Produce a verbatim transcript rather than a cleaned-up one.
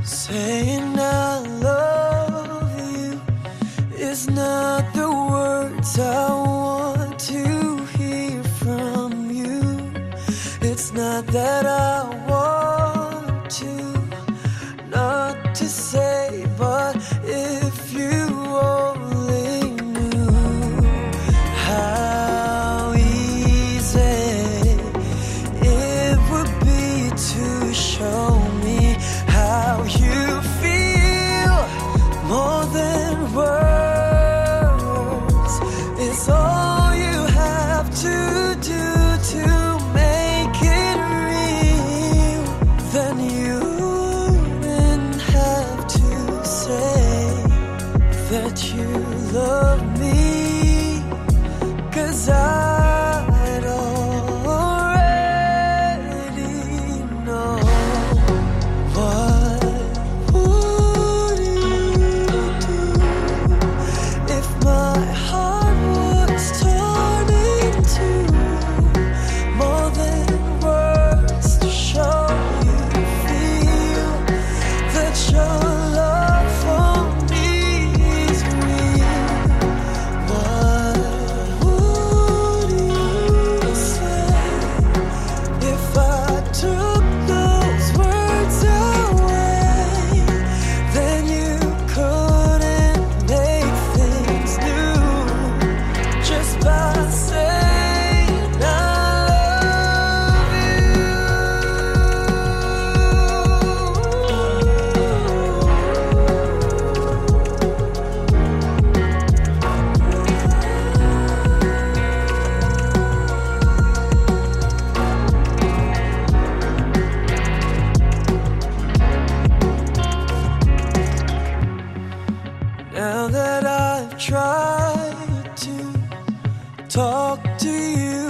Saying I love you is not the words I want to hear from you. It's not that I want to, not to say, but if you only knew how easy it would be to show me how you feel more than words. It's all you have to do to make it real. Then you wouldn't have to say that you love me, 'cause I'd already know. What would you do if my heart was torn in two? More than words to show you feel that your love for me is real. What would you say if I took those words away? Then you couldn't make things new just by saying I love Now that I've tried to talk to you